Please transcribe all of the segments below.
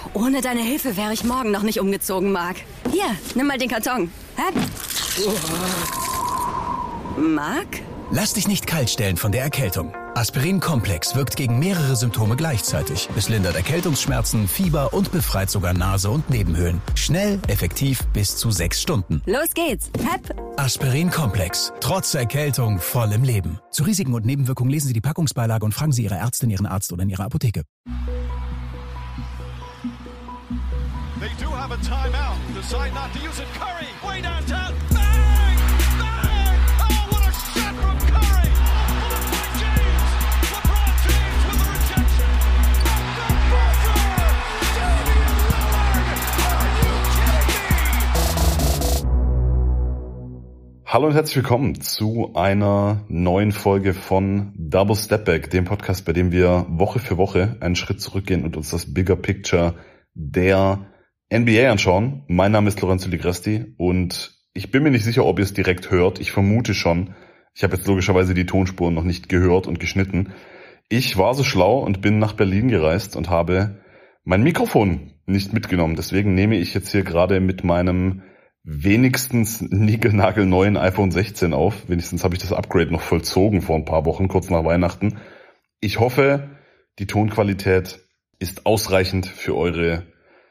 Ohne deine Hilfe wäre ich morgen noch nicht umgezogen, Marc. Hier, nimm mal den Karton. Hä? Marc? Lass dich nicht kalt stellen von der Erkältung. Aspirin Complex wirkt gegen mehrere Symptome gleichzeitig. Es lindert Erkältungsschmerzen, Fieber und befreit sogar Nase und Nebenhöhlen. Schnell, effektiv, bis zu 6 Stunden. Los geht's. Hep. Aspirin Complex. Trotz Erkältung voll im Leben. Zu Risiken und Nebenwirkungen lesen Sie die Packungsbeilage und fragen Sie Ihre Ärztin, Ihren Arzt oder in Ihrer Apotheke. They do have a timeout. Decide not to use it. Curry, way downtown. Hallo und herzlich willkommen zu einer neuen Folge von Double Step Back, dem Podcast, bei dem wir Woche für Woche einen Schritt zurückgehen und uns das Bigger Picture der NBA anschauen. Mein Name ist Lorenzo Ligresti und ich bin mir nicht sicher, ob ihr es direkt hört. Ich vermute schon. Ich habe jetzt logischerweise die Tonspuren noch nicht gehört und geschnitten. Ich war so schlau und bin nach Berlin gereist und habe mein Mikrofon nicht mitgenommen. Deswegen nehme ich jetzt hier gerade mit meinem wenigstens niegelnagelneuen iPhone 16 auf. Wenigstens habe ich das Upgrade noch vollzogen vor ein paar Wochen, kurz nach Weihnachten. Ich hoffe, die Tonqualität ist ausreichend für eure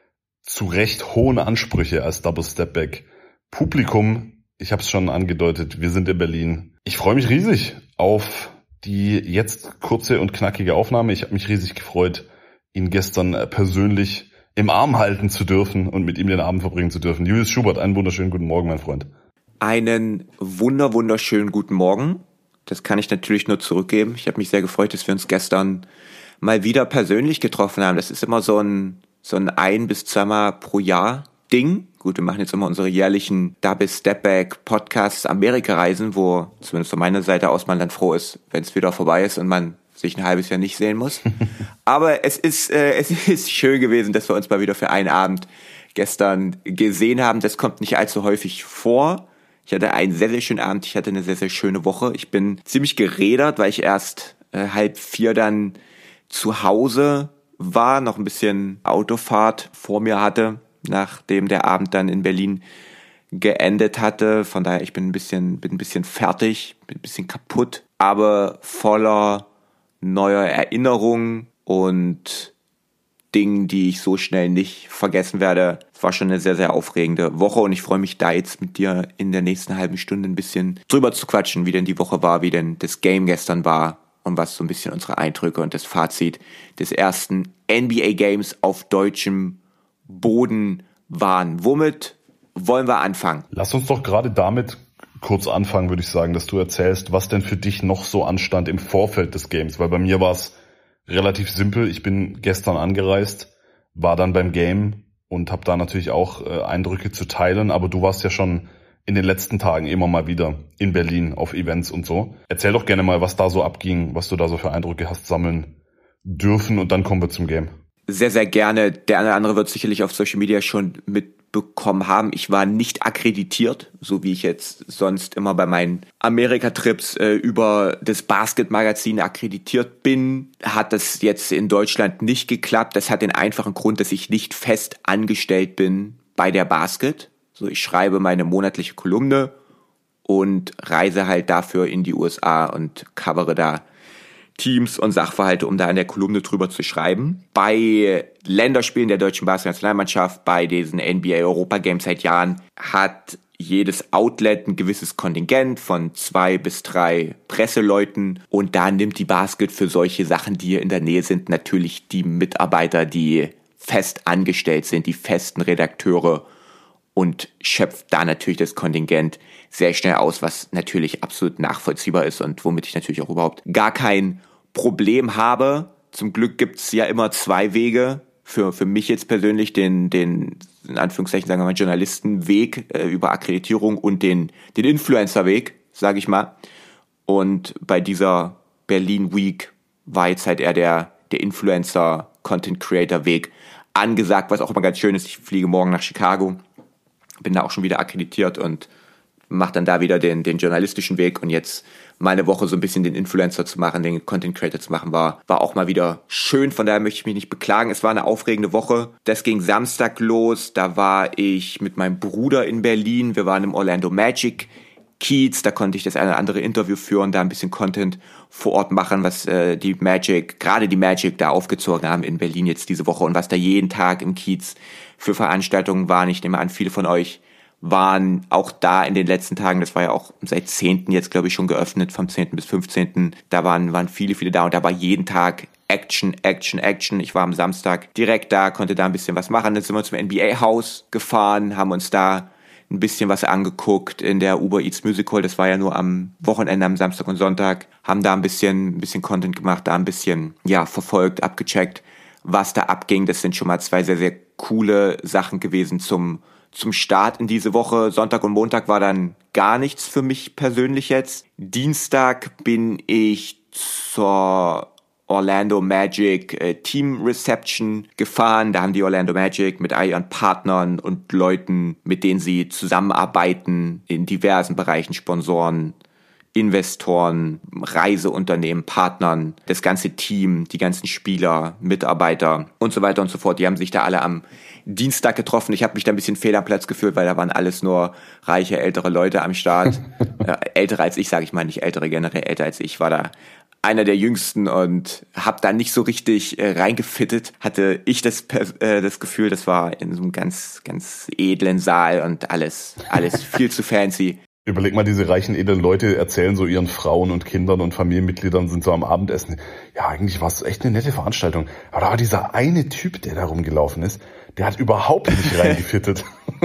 zu Recht hohen Ansprüche als Double Step Back Publikum. Ich habe es schon angedeutet, wir sind in Berlin. Ich freue mich riesig auf die jetzt kurze und knackige Aufnahme. Ich habe mich riesig gefreut, ihn gestern persönlich im Arm halten zu dürfen und mit ihm den Abend verbringen zu dürfen. Julius Schubert, einen wunderschönen guten Morgen, mein Freund. Einen wunderschönen guten Morgen. Das kann ich natürlich nur zurückgeben. Ich habe mich sehr gefreut, dass wir uns gestern mal wieder persönlich getroffen haben. Das ist immer so ein 1- bis 2-mal pro Jahr Ding. Gut, wir machen jetzt immer unsere jährlichen Double Step Back Podcasts Amerika-Reisen, wo zumindest von meiner Seite aus man dann froh ist, wenn es wieder vorbei ist und man sich ein halbes Jahr nicht sehen muss. Aber es ist schön gewesen, dass wir uns mal wieder für einen Abend gestern gesehen haben. Das kommt nicht allzu häufig vor. Ich hatte einen sehr, sehr schönen Abend. Ich hatte eine sehr, sehr schöne Woche. Ich bin ziemlich gerädert, weil ich erst 3:30 dann zu Hause war, noch ein bisschen Autofahrt vor mir hatte, nachdem der Abend dann in Berlin geendet hatte. Von daher, ich bin ein bisschen fertig, bin ein bisschen kaputt, aber voller neuer Erinnerungen und Dingen, die ich so schnell nicht vergessen werde. Es war schon eine sehr, sehr aufregende Woche und ich freue mich da jetzt mit dir in der nächsten halben Stunde ein bisschen drüber zu quatschen, wie denn die Woche war, wie denn das Game gestern war und was so ein bisschen unsere Eindrücke und das Fazit des ersten NBA-Games auf deutschem Boden waren. Womit wollen wir anfangen? Lass uns doch gerade damit kurz anfangen, würde ich sagen, dass du erzählst, was denn für dich noch so anstand im Vorfeld des Games, weil bei mir war es relativ simpel. Ich bin gestern angereist, war dann beim Game und habe da natürlich auch Eindrücke zu teilen, aber du warst ja schon in den letzten Tagen immer mal wieder in Berlin auf Events und so. Erzähl doch gerne mal, was da so abging, was du da so für Eindrücke hast sammeln dürfen und dann kommen wir zum Game. Sehr, sehr gerne. Der eine oder andere wird sicherlich auf Social Media schon mitbekommen haben. Ich war nicht akkreditiert, so wie ich jetzt sonst immer bei meinen Amerika-Trips über das Basket-Magazin akkreditiert bin. Hat das jetzt in Deutschland nicht geklappt. Das hat den einfachen Grund, dass ich nicht fest angestellt bin bei der Basket. So, ich schreibe meine monatliche Kolumne und reise halt dafür in die USA und covere da Teams und Sachverhalte, um da in der Kolumne drüber zu schreiben. Bei Länderspielen der deutschen Basketballnationalmannschaft, bei diesen NBA Europa Games seit Jahren, hat jedes Outlet ein gewisses Kontingent von 2 bis 3 Presseleuten und da nimmt die Basket für solche Sachen, die hier in der Nähe sind, natürlich die Mitarbeiter, die fest angestellt sind, die festen Redakteure und schöpft da natürlich das Kontingent sehr schnell aus, was natürlich absolut nachvollziehbar ist und womit ich natürlich auch überhaupt gar kein Problem habe. Zum Glück gibt's ja immer 2 Wege. Für mich jetzt persönlich den in Anführungszeichen sagen wir mal Journalistenweg über Akkreditierung und den Influencer-Weg, sage ich mal. Und bei dieser Berlin Week war jetzt halt eher der Influencer-Content-Creator-Weg angesagt, was auch immer ganz schön ist. Ich fliege morgen nach Chicago, bin da auch schon wieder akkreditiert und mache dann da wieder den journalistischen Weg und jetzt mal eine Woche so ein bisschen den Influencer zu machen, den Content Creator zu machen, war auch mal wieder schön. Von daher möchte ich mich nicht beklagen. Es war eine aufregende Woche. Das ging Samstag los. Da war ich mit meinem Bruder in Berlin. Wir waren im Orlando Magic Kiez. Da konnte ich das eine oder andere Interview führen, da ein bisschen Content vor Ort machen, was gerade die Magic da aufgezogen haben in Berlin jetzt diese Woche und was da jeden Tag im Kiez für Veranstaltungen waren. Ich nehme an, viele von euch waren auch da in den letzten Tagen, das war ja auch seit 10. jetzt, glaube ich, schon geöffnet, vom 10. bis 15. Da waren viele da und da war jeden Tag Action. Ich war am Samstag direkt da, konnte da ein bisschen was machen. Dann sind wir zum NBA-Haus gefahren, haben uns da ein bisschen was angeguckt in der Uber Eats Music Hall. Das war ja nur am Wochenende, am Samstag und Sonntag. Haben da ein bisschen Content gemacht, da ein bisschen, verfolgt, abgecheckt, was da abging. Das sind schon mal 2 sehr, sehr coole Sachen gewesen zum Start in diese Woche. Sonntag und Montag war dann gar nichts für mich persönlich jetzt. Dienstag bin ich zur Orlando Magic Team Reception gefahren. Da haben die Orlando Magic mit all ihren Partnern und Leuten, mit denen sie zusammenarbeiten, in diversen Bereichen, Sponsoren, Investoren, Reiseunternehmen, Partnern, das ganze Team, die ganzen Spieler, Mitarbeiter und so weiter und so fort. Die haben sich da alle am Dienstag getroffen. Ich habe mich da ein bisschen fehl am Platz gefühlt, weil da waren alles nur reiche, ältere Leute am Start. Ältere als ich, sage ich mal, nicht ältere, generell älter als ich, war da einer der Jüngsten und habe da nicht so richtig reingefittet. Hatte ich das Gefühl, das war in so einem ganz, ganz edlen Saal und alles viel zu fancy. Überleg mal, diese reichen, edlen Leute erzählen so ihren Frauen und Kindern und Familienmitgliedern, sind so am Abendessen. Ja, eigentlich war es echt eine nette Veranstaltung. Aber da war dieser eine Typ, der da rumgelaufen ist, der hat überhaupt nicht reingefittet.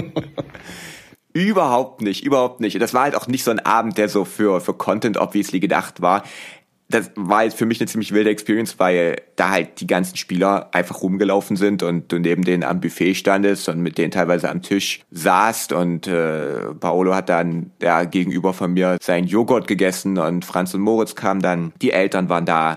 Überhaupt nicht. Das war halt auch nicht so ein Abend, der so für Content obviously gedacht war. Das war jetzt für mich eine ziemlich wilde Experience, weil da halt die ganzen Spieler einfach rumgelaufen sind und du neben denen am Buffet standest und mit denen teilweise am Tisch saßt und Paolo hat dann gegenüber von mir seinen Joghurt gegessen und Franz und Moritz kamen dann, die Eltern waren da,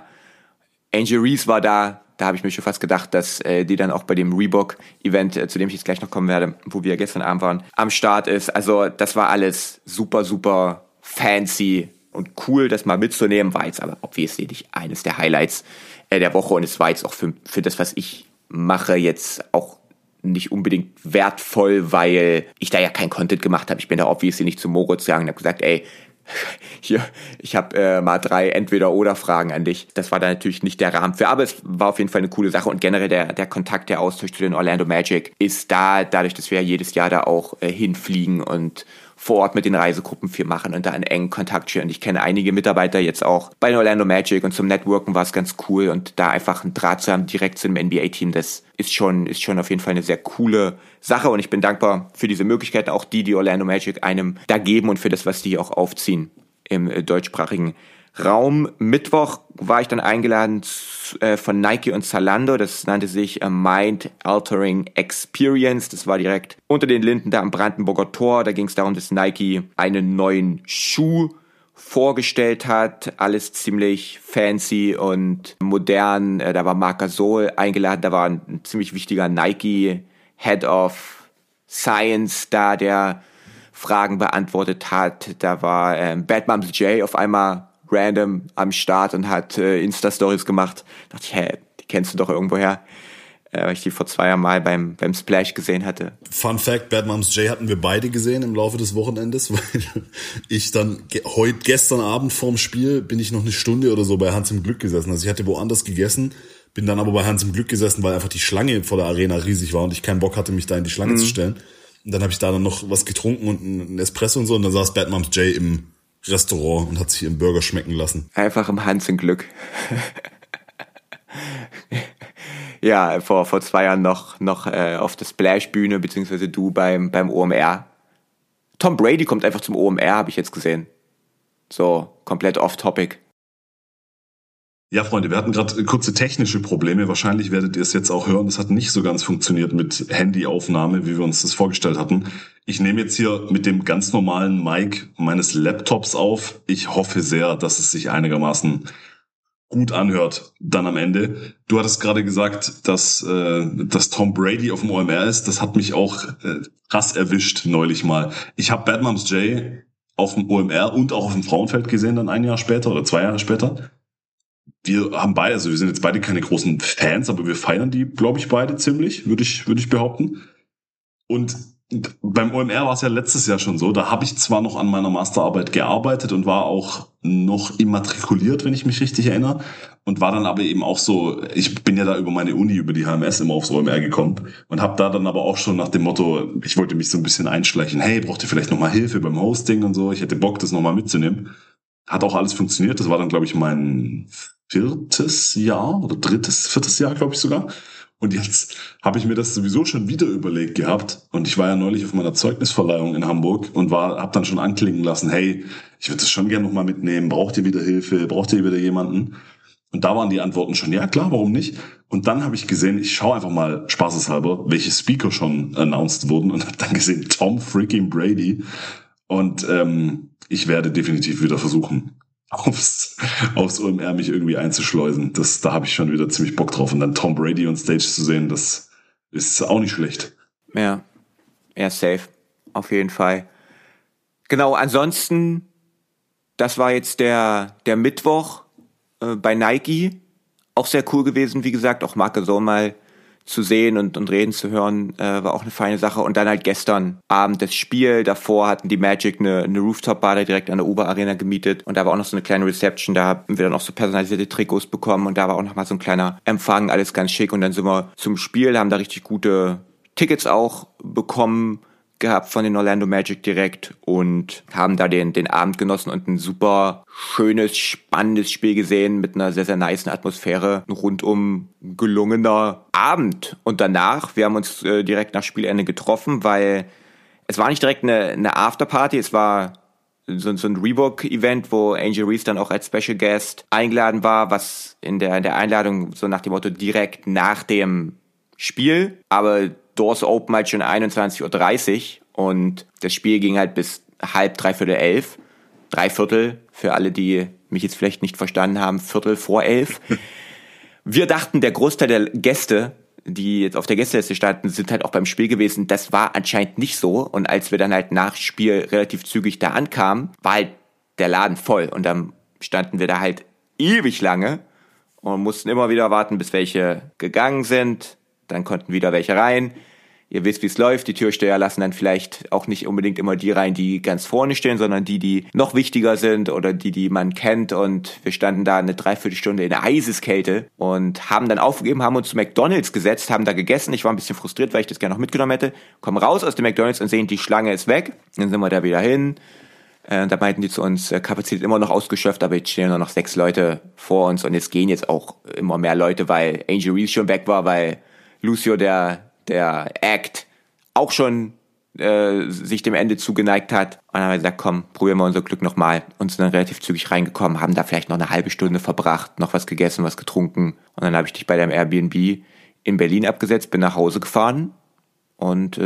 Angel Reese war da habe ich mir schon fast gedacht, dass die dann auch bei dem Reebok-Event, zu dem ich jetzt gleich noch kommen werde, wo wir gestern Abend waren, am Start ist. Also das war alles super, super fancy und cool, das mal mitzunehmen, war jetzt aber obviously nicht eines der Highlights der Woche und es war jetzt auch für das, was ich mache, jetzt auch nicht unbedingt wertvoll, weil ich da ja kein Content gemacht habe. Ich bin da obviously nicht zu Moritz gegangen und habe gesagt, ey, hier, ich habe mal 3 Entweder-oder-Fragen an dich. Das war da natürlich nicht der Rahmen für, aber es war auf jeden Fall eine coole Sache und generell der Kontakt, der Austausch zu den Orlando Magic ist da, dadurch, dass wir jedes Jahr da auch hinfliegen und vor Ort mit den Reisegruppen viel machen und da einen engen Kontakt stehen. Und ich kenne einige Mitarbeiter jetzt auch bei den Orlando Magic und zum Networken war es ganz cool und da einfach einen Draht zu haben direkt zu dem NBA-Team, das ist schon auf jeden Fall eine sehr coole Sache und ich bin dankbar für diese Möglichkeiten, auch die Orlando Magic einem da geben und für das, was die auch aufziehen im deutschsprachigen Raum. Mittwoch war ich dann eingeladen von Nike und Zalando. Das nannte sich a Mind Altering Experience. Das war direkt unter den Linden da am Brandenburger Tor. Da ging es darum, dass Nike einen neuen Schuh vorgestellt hat. Alles ziemlich fancy und modern. Da war Marc Gasol eingeladen. Da war ein ziemlich wichtiger Nike Head of Science da, der Fragen beantwortet hat. Da war Bad Moms J auf einmal random am Start und hat Insta-Stories gemacht. Da dachte ich, die kennst du doch irgendwoher, weil ich die vor 2 Jahren mal beim Splash gesehen hatte. Fun Fact, Bad Moms J hatten wir beide gesehen im Laufe des Wochenendes, weil ich dann gestern Abend vorm Spiel bin ich noch eine Stunde oder so bei Hans im Glück gesessen. Also ich hatte woanders gegessen, bin dann aber bei Hans im Glück gesessen, weil einfach die Schlange vor der Arena riesig war und ich keinen Bock hatte, mich da in die Schlange zu stellen. Und dann habe ich da dann noch was getrunken und einen Espresso und so und dann saß Bad Moms J im Restaurant und hat sich ihren Burger schmecken lassen. Einfach im Hans im Glück. Ja, vor 2 Jahren noch auf der Splash-Bühne, beziehungsweise du beim OMR. Tom Brady kommt einfach zum OMR, habe ich jetzt gesehen. So, komplett off-topic. Ja, Freunde, wir hatten gerade kurze technische Probleme. Wahrscheinlich werdet ihr es jetzt auch hören. Das hat nicht so ganz funktioniert mit Handyaufnahme, wie wir uns das vorgestellt hatten. Ich nehme jetzt hier mit dem ganz normalen Mic meines Laptops auf. Ich hoffe sehr, dass es sich einigermaßen gut anhört dann am Ende. Du hattest gerade gesagt, dass Tom Brady auf dem OMR ist. Das hat mich auch krass erwischt neulich mal. Ich habe Bad Moms J auf dem OMR und auch auf dem Frauenfeld gesehen, dann 1 Jahr später oder 2 Jahre später. Wir haben beide, also wir sind jetzt beide keine großen Fans, aber wir feiern die, glaube ich, beide ziemlich, würde ich behaupten. Und beim OMR war es ja letztes Jahr schon so, da habe ich zwar noch an meiner Masterarbeit gearbeitet und war auch noch immatrikuliert, wenn ich mich richtig erinnere, und war dann aber eben auch so, ich bin ja da über meine Uni, über die HMS immer aufs OMR gekommen und habe da dann aber auch schon nach dem Motto, ich wollte mich so ein bisschen einschleichen, hey, braucht ihr vielleicht nochmal Hilfe beim Hosting und so, ich hätte Bock, das nochmal mitzunehmen. Hat auch alles funktioniert, das war dann, glaube ich, mein 4. Jahr oder 4. Jahr, glaube ich sogar. Und jetzt habe ich mir das sowieso schon wieder überlegt gehabt. Und ich war ja neulich auf meiner Zeugnisverleihung in Hamburg und habe dann schon anklingen lassen, hey, ich würde das schon gerne nochmal mitnehmen. Braucht ihr wieder Hilfe? Braucht ihr wieder jemanden? Und da waren die Antworten schon, ja klar, warum nicht? Und dann habe ich gesehen, ich schaue einfach mal spaßeshalber, welche Speaker schon announced wurden und habe dann gesehen, Tom freaking Brady. Und ich werde definitiv wieder versuchen, aufs OMR mich irgendwie einzuschleusen. Da habe ich schon wieder ziemlich Bock drauf. Und dann Tom Brady on Stage zu sehen, das ist auch nicht schlecht. Ja, safe. Auf jeden Fall. Genau, ansonsten, das war jetzt der Mittwoch bei Nike. Auch sehr cool gewesen, wie gesagt. Auch Marc Gasol mal zu sehen und reden zu hören, war auch eine feine Sache. Und dann halt gestern Abend das Spiel. Davor hatten die Magic eine Rooftop-Bar da direkt an der Oberarena gemietet. Und da war auch noch so eine kleine Reception. Da haben wir dann auch so personalisierte Trikots bekommen. Und da war auch noch mal so ein kleiner Empfang. Alles ganz schick. Und dann sind wir zum Spiel, haben da richtig gute Tickets auch bekommen gehabt von den Orlando Magic direkt und haben da den Abend genossen und ein super schönes, spannendes Spiel gesehen mit einer sehr, sehr nicen Atmosphäre. Ein rundum gelungener Abend. Und danach, wir haben uns direkt nach Spielende getroffen, weil es war nicht direkt eine Afterparty, es war so ein Reebok-Event, wo Angel Reese dann auch als Special Guest eingeladen war, was in der Einladung so nach dem Motto direkt nach dem Spiel, aber Doors Open halt schon 21:30 Uhr und das Spiel ging halt bis 10:30, 11. 3/4 für alle, die mich jetzt vielleicht nicht verstanden haben, 11:15. Wir dachten, der Großteil der Gäste, die jetzt auf der Gästeliste standen, sind halt auch beim Spiel gewesen. Das war anscheinend nicht so. Und als wir dann halt nach Spiel relativ zügig da ankamen, war halt der Laden voll. Und dann standen wir da halt ewig lange und mussten immer wieder warten, bis welche gegangen sind. Dann konnten wieder welche rein. Ihr wisst, wie es läuft. Die Türsteher lassen dann vielleicht auch nicht unbedingt immer die rein, die ganz vorne stehen, sondern die noch wichtiger sind oder die man kennt. Und wir standen da eine Dreiviertelstunde in der Eiseskälte und haben dann aufgegeben, haben uns zu McDonald's gesetzt, haben da gegessen. Ich war ein bisschen frustriert, weil ich das gerne noch mitgenommen hätte. Kommen raus aus dem McDonald's und sehen, die Schlange ist weg. Dann sind wir da wieder hin. Da meinten die zu uns, Kapazität immer noch ausgeschöpft, aber jetzt stehen nur noch 6 Leute vor uns und es gehen jetzt auch immer mehr Leute, weil Angel Reese schon weg war, weil Lucio, der Act, auch schon sich dem Ende zugeneigt hat. Und dann haben wir gesagt, komm, probieren wir unser Glück nochmal. Und sind dann relativ zügig reingekommen, haben da vielleicht noch eine halbe Stunde verbracht, noch was gegessen, was getrunken. Und dann habe ich dich bei deinem Airbnb in Berlin abgesetzt, bin nach Hause gefahren. Und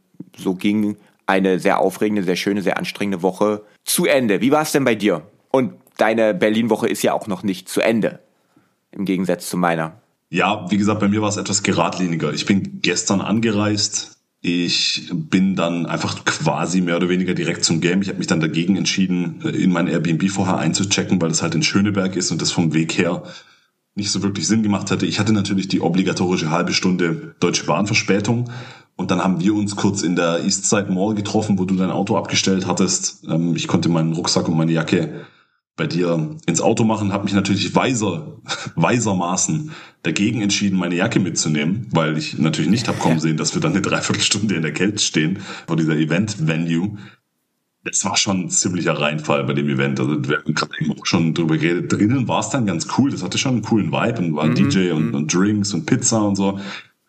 so ging eine sehr aufregende, sehr schöne, sehr anstrengende Woche zu Ende. Wie war es denn bei dir? Und deine Berlin-Woche ist ja auch noch nicht zu Ende, im Gegensatz zu meiner. Ja, wie gesagt, bei mir war es etwas geradliniger. Ich bin gestern angereist. Ich bin dann einfach quasi mehr oder weniger direkt zum Game. Ich habe mich dann dagegen entschieden, in mein Airbnb vorher einzuchecken, weil es halt in Schöneberg ist und das vom Weg her nicht so wirklich Sinn gemacht hätte. Ich hatte natürlich die obligatorische halbe Stunde Deutsche Bahn-Verspätung. Und dann haben wir uns kurz in der Eastside Mall getroffen, wo du dein Auto abgestellt hattest. Ich konnte meinen Rucksack und meine Jacke bei dir ins Auto machen, habe mich natürlich weisermaßen dagegen entschieden, meine Jacke mitzunehmen, weil ich natürlich nicht habe kommen sehen, dass wir dann eine Dreiviertelstunde in der Kälte stehen vor dieser Event-Venue. Das war schon ein ziemlicher Reinfall bei dem Event. Also wir haben gerade eben auch schon drüber geredet. Drinnen war es dann ganz cool. Das hatte schon einen coolen Vibe und war ein DJ und Drinks und Pizza und so.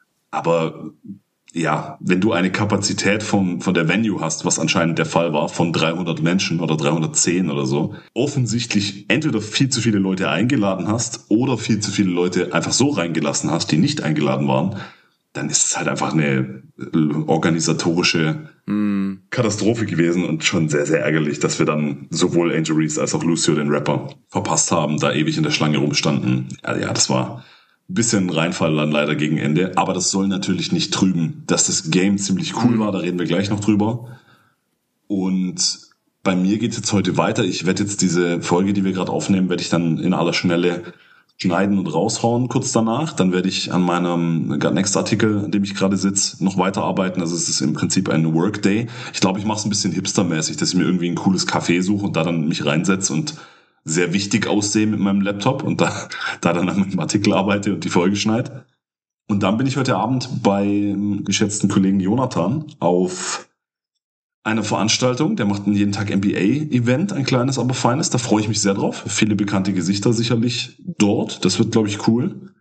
Aber ja, wenn du eine Kapazität von der Venue hast, was anscheinend der Fall war, von 300 Menschen oder 310 oder so, offensichtlich entweder viel zu viele Leute eingeladen hast oder viel zu viele Leute einfach so reingelassen hast, die nicht eingeladen waren, dann ist es halt einfach eine organisatorische Katastrophe gewesen und schon sehr, sehr ärgerlich, dass wir dann sowohl Angel Reese als auch Lucio, den Rapper, verpasst haben, da ewig in der Schlange rumstanden. Ja, das war ein bisschen Reinfall dann leider gegen Ende, aber das soll natürlich nicht trüben, dass das Game ziemlich cool war, da reden wir gleich noch drüber. Und bei mir geht es jetzt heute weiter. Ich werde jetzt diese Folge, die wir gerade aufnehmen, werde ich dann in aller Schnelle schneiden und raushauen kurz danach. Dann werde ich an meinem Next-Artikel, an dem ich gerade sitze, noch weiterarbeiten. Also es ist im Prinzip ein Workday. Ich glaube, ich mache es ein bisschen hipstermäßig, dass ich mir irgendwie ein cooles Café suche und da dann mich reinsetze und sehr wichtig aussehe mit meinem Laptop und da dann an meinem Artikel arbeite und die Folge schneide. Und dann bin ich heute Abend bei geschätzten Kollegen Jonathan auf einer Veranstaltung. Der macht jeden Tag NBA-Event, ein kleines, aber feines. Da freue ich mich sehr drauf. Viele bekannte Gesichter sicherlich dort. Das wird, glaube ich, cool.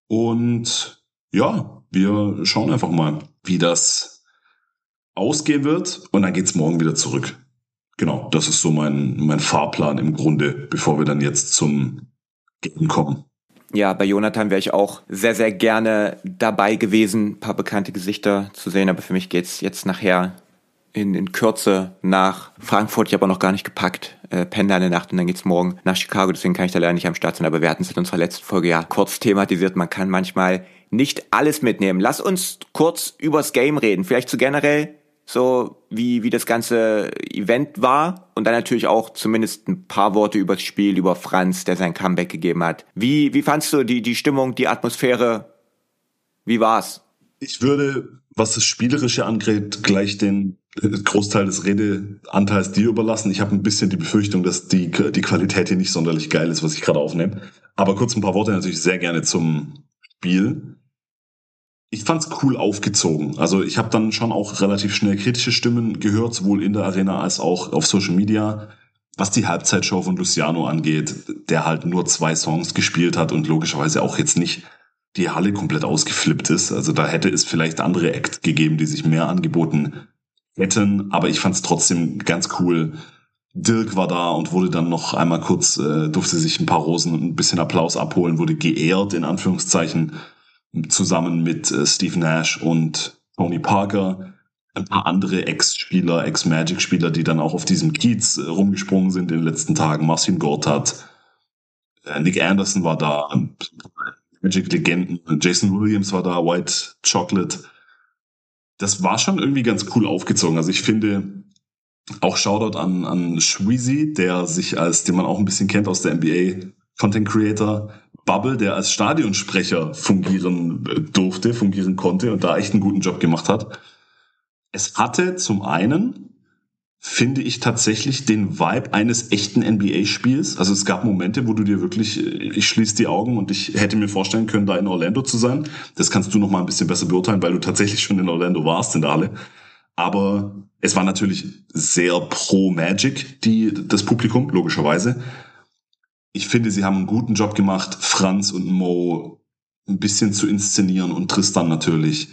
Und ja, wir schauen einfach mal, wie das ausgehen wird. Und dann geht's morgen wieder zurück. Genau, das ist so mein Fahrplan im Grunde, bevor wir dann jetzt zum Game kommen. Ja, bei Jonathan wäre ich auch sehr, sehr gerne dabei gewesen, ein paar bekannte Gesichter zu sehen. Aber für mich geht's jetzt nachher in Kürze nach Frankfurt. Ich habe auch noch gar nicht gepackt. Pendel eine Nacht und dann geht's morgen nach Chicago. Deswegen kann ich da leider nicht am Start sein. Aber wir hatten es in unserer letzten Folge ja kurz thematisiert. Man kann manchmal nicht alles mitnehmen. Lass uns kurz übers Game reden. Vielleicht so generell so, wie das ganze Event war. Und dann natürlich auch zumindest ein paar Worte über das Spiel, über Franz, der sein Comeback gegeben hat. Wie fandst du die Stimmung, die Atmosphäre? Wie war's? Ich würde, was das Spielerische angeht, gleich den Großteil des Redeanteils dir überlassen. Ich habe ein bisschen die Befürchtung, dass die Qualität hier nicht sonderlich geil ist, was ich gerade aufnehme. Aber kurz ein paar Worte natürlich sehr gerne zum Spiel. Ich fand's cool aufgezogen. Also ich habe dann schon auch relativ schnell kritische Stimmen gehört, sowohl in der Arena als auch auf Social Media, was die Halbzeitshow von Luciano angeht, der halt nur 2 Songs gespielt hat und logischerweise auch jetzt nicht die Halle komplett ausgeflippt ist. Also da hätte es vielleicht andere Acts gegeben, die sich mehr angeboten hätten, aber ich fand's trotzdem ganz cool. Dirk war da und wurde dann noch einmal kurz, durfte sich ein paar Rosen und ein bisschen Applaus abholen, wurde geehrt, in Anführungszeichen, zusammen mit Steve Nash und Tony Parker. Ein paar andere Ex-Spieler, Ex-Magic-Spieler, die dann auch auf diesem Kiez rumgesprungen sind in den letzten Tagen. Marcin Gortat, Nick Anderson war da, Magic-Legenden, Jason Williams war da, White Chocolate. Das war schon irgendwie ganz cool aufgezogen. Also ich finde, auch Shoutout an Shweezy, den man auch ein bisschen kennt aus der NBA Content Creator Bubble, der als Stadionsprecher fungieren konnte und da echt einen guten Job gemacht hat. Es hatte zum einen, finde ich, tatsächlich den Vibe eines echten NBA-Spiels. Also es gab Momente, wo du dir wirklich, ich schließe die Augen und ich hätte mir vorstellen können, da in Orlando zu sein. Das kannst du noch mal ein bisschen besser beurteilen, weil du tatsächlich schon in Orlando warst, in der Halle. Aber es war natürlich sehr pro Magic, das Publikum, logischerweise. Ich finde, sie haben einen guten Job gemacht, Franz und Mo ein bisschen zu inszenieren und Tristan natürlich.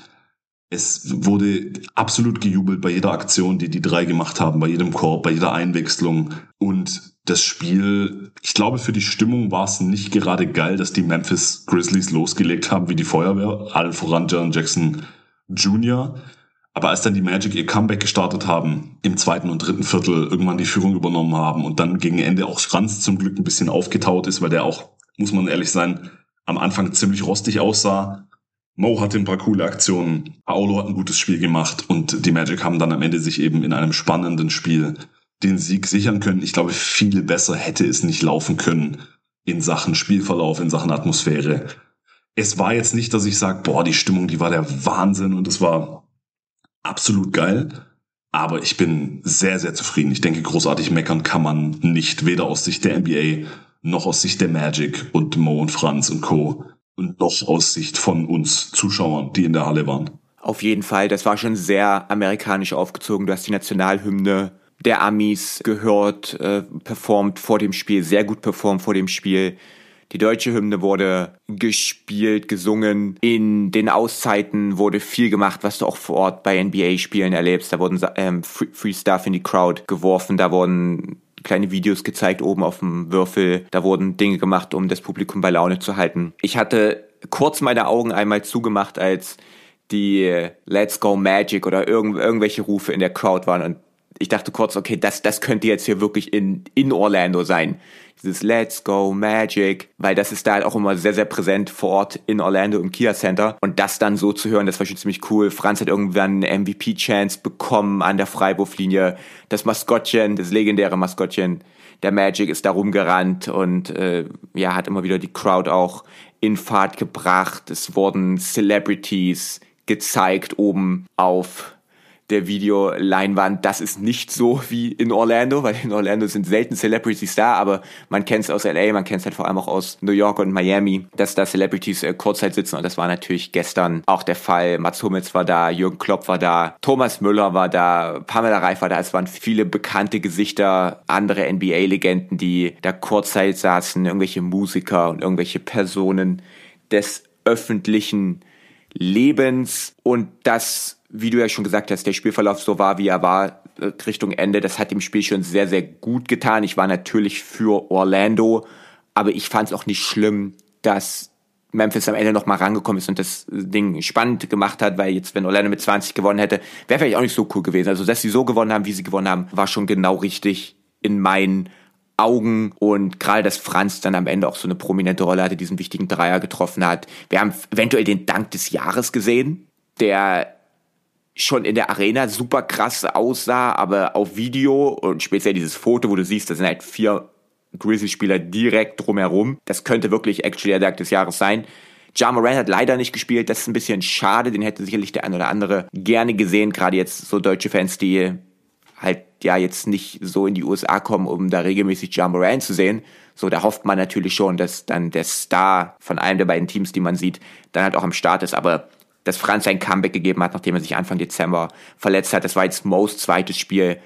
Es wurde absolut gejubelt bei jeder Aktion, die 3 gemacht haben, bei jedem Korb, bei jeder Einwechslung. Und das Spiel, ich glaube, für die Stimmung war es nicht gerade geil, dass die Memphis Grizzlies losgelegt haben wie die Feuerwehr, allen voran Jaren Jackson Jr., aber als dann die Magic ihr Comeback gestartet haben, im 2. und 3. Viertel irgendwann die Führung übernommen haben und dann gegen Ende auch Franz zum Glück ein bisschen aufgetaut ist, weil der auch, muss man ehrlich sein, am Anfang ziemlich rostig aussah. Mo hatte ein paar coole Aktionen, Paolo hat ein gutes Spiel gemacht und die Magic haben dann am Ende sich eben in einem spannenden Spiel den Sieg sichern können. Ich glaube, viel besser hätte es nicht laufen können in Sachen Spielverlauf, in Sachen Atmosphäre. Es war jetzt nicht, dass ich sage, boah, die Stimmung, die war der Wahnsinn und es war absolut geil, aber ich bin sehr, sehr zufrieden. Ich denke, großartig meckern kann man nicht, weder aus Sicht der NBA, noch aus Sicht der Magic und Mo und Franz und Co. und noch aus Sicht von uns Zuschauern, die in der Halle waren. Auf jeden Fall, das war schon sehr amerikanisch aufgezogen. Du hast die Nationalhymne der Amis gehört, performt vor dem Spiel, sehr gut performt vor dem Spiel. Die deutsche Hymne wurde gespielt, gesungen. In den Auszeiten wurde viel gemacht, was du auch vor Ort bei NBA-Spielen erlebst. Da wurden Free Stuff in die Crowd geworfen, da wurden kleine Videos gezeigt oben auf dem Würfel. Da wurden Dinge gemacht, um das Publikum bei Laune zu halten. Ich hatte kurz meine Augen einmal zugemacht, als die Let's Go Magic oder irgendwelche Rufe in der Crowd waren. Und ich dachte kurz, okay, das könnte jetzt hier wirklich in Orlando sein. Dieses Let's Go Magic, weil das ist da halt auch immer sehr, sehr präsent vor Ort in Orlando im Kia Center. Und das dann so zu hören, das war schon ziemlich cool. Franz hat irgendwann eine MVP-Chance bekommen an der Freiwurflinie. Das Maskottchen, das legendäre Maskottchen, der Magic ist da rumgerannt und hat immer wieder die Crowd auch in Fahrt gebracht. Es wurden Celebrities gezeigt oben auf der Videoleinwand. Das ist nicht so wie in Orlando, weil in Orlando sind selten Celebrities da, aber man kennt es aus LA, man kennt es halt vor allem auch aus New York und Miami, dass da Celebrities kurzzeit sitzen, und das war natürlich gestern auch der Fall. Mats Hummels war da, Jürgen Klopp war da, Thomas Müller war da, Pamela Reif war da, es waren viele bekannte Gesichter, andere NBA-Legenden, die da kurzzeit saßen, irgendwelche Musiker und irgendwelche Personen des öffentlichen Lebens, und das, wie du ja schon gesagt hast, der Spielverlauf so war, wie er war, Richtung Ende, das hat dem Spiel schon sehr, sehr gut getan. Ich war natürlich für Orlando, aber ich fand es auch nicht schlimm, dass Memphis am Ende noch mal rangekommen ist und das Ding spannend gemacht hat, weil jetzt, wenn Orlando mit 20 gewonnen hätte, wäre vielleicht auch nicht so cool gewesen. Also, dass sie so gewonnen haben, wie sie gewonnen haben, war schon genau richtig in meinen Augen, und gerade, dass Franz dann am Ende auch so eine prominente Rolle hatte, diesen wichtigen Dreier getroffen hat. Wir haben eventuell den Dank des Jahres gesehen, der schon in der Arena super krass aussah, aber auf Video und speziell dieses Foto, wo du siehst, da sind halt 4 Grizzlies-Spieler direkt drumherum. Das könnte wirklich actually der Dank des Jahres sein. Ja Morant hat leider nicht gespielt, das ist ein bisschen schade, den hätte sicherlich der ein oder andere gerne gesehen, gerade jetzt so deutsche Fans, die halt ja jetzt nicht so in die USA kommen, um da regelmäßig Ja Morant zu sehen. So, da hofft man natürlich schon, dass dann der Star von einem der beiden Teams, die man sieht, dann halt auch am Start ist, aber dass Franz ein Comeback gegeben hat, nachdem er sich Anfang Dezember verletzt hat. Das war jetzt Mo's zweites Spiel.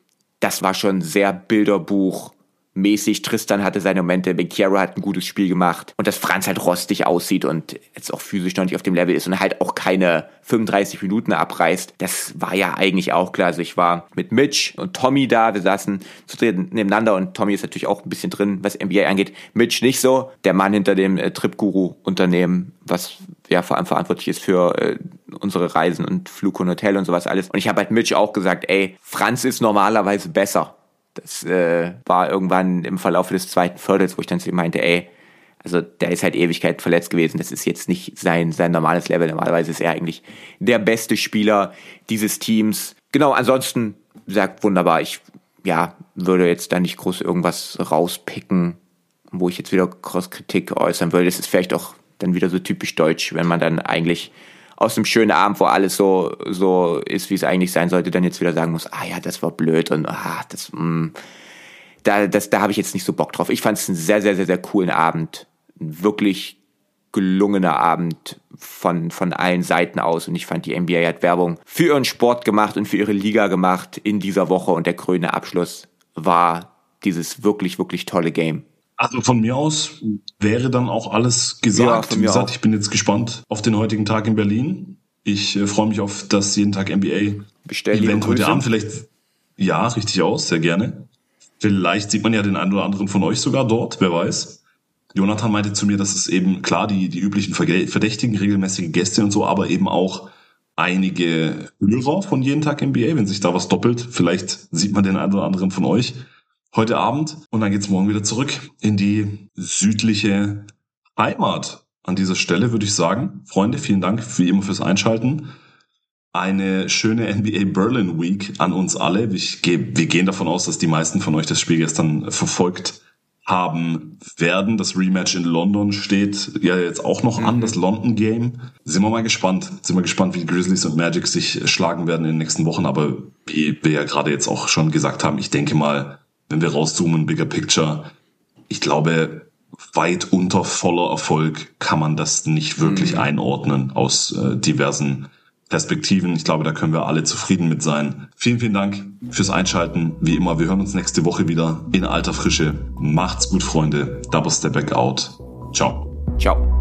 Das war schon sehr Bilderbuchmäßig. Tristan hatte seine Momente, Becerra hat ein gutes Spiel gemacht. Und dass Franz halt rostig aussieht und jetzt auch physisch noch nicht auf dem Level ist und halt auch keine 35 Minuten abreißt, das war ja eigentlich auch klar. Also ich war mit Mitch und Tommy da, wir saßen zu dritt nebeneinander, und Tommy ist natürlich auch ein bisschen drin, was NBA angeht. Mitch nicht so, der Mann hinter dem Trip-Guru-Unternehmen, was ja vor allem verantwortlich ist für unsere Reisen und Flug und Hotel und sowas alles. Und ich habe halt Mitch auch gesagt, ey, Franz ist normalerweise besser. Das war irgendwann im Verlauf des zweiten Viertels, wo ich dann zu ihm meinte, ey, also der ist halt Ewigkeit verletzt gewesen. Das ist jetzt nicht sein normales Level. Normalerweise ist er eigentlich der beste Spieler dieses Teams. Genau, ansonsten sagt wunderbar. Ich würde jetzt da nicht groß irgendwas rauspicken, wo ich jetzt wieder Cross-Kritik äußern würde. Das ist vielleicht auch dann wieder so typisch deutsch, wenn man dann eigentlich aus dem schönen Abend, wo alles so ist, wie es eigentlich sein sollte, dann jetzt wieder sagen muss, das war blöd und da habe ich jetzt nicht so Bock drauf. Ich fand es einen sehr, sehr, sehr, sehr coolen Abend. Ein wirklich gelungener Abend von allen Seiten aus, und ich fand, die NBA hat Werbung für ihren Sport gemacht und für ihre Liga gemacht in dieser Woche, und der krönende Abschluss war dieses wirklich, wirklich tolle Game. Also von mir aus wäre dann auch alles gesagt. Ja, wie gesagt, ich bin jetzt gespannt auf den heutigen Tag in Berlin. Ich freue mich auf das jeden Tag NBA-Event heute Abend. Vielleicht, ja, richtig aus, sehr gerne. Vielleicht sieht man ja den einen oder anderen von euch sogar dort, wer weiß. Jonathan meinte zu mir, dass es eben, klar, die üblichen Verdächtigen, regelmäßige Gäste und so, aber eben auch einige Hörer von jeden Tag NBA, wenn sich da was doppelt. Vielleicht sieht man den einen oder anderen von euch heute Abend, und dann geht's morgen wieder zurück in die südliche Heimat. An dieser Stelle würde ich sagen, Freunde, vielen Dank wie immer fürs Einschalten. Eine schöne NBA Berlin Week an uns alle. Wir gehen davon aus, dass die meisten von euch das Spiel gestern verfolgt haben werden. Das Rematch in London steht ja jetzt auch noch an, das London Game. Sind wir gespannt, wie die Grizzlies und Magic sich schlagen werden in den nächsten Wochen. Aber wie wir ja gerade jetzt auch schon gesagt haben, ich denke mal, wenn wir rauszoomen, Bigger Picture, ich glaube, weit unter voller Erfolg kann man das nicht wirklich einordnen aus diversen Perspektiven. Ich glaube, da können wir alle zufrieden mit sein. Vielen, vielen Dank fürs Einschalten. Wie immer, wir hören uns nächste Woche wieder in alter Frische. Macht's gut, Freunde. Double Step Back out. Ciao. Ciao.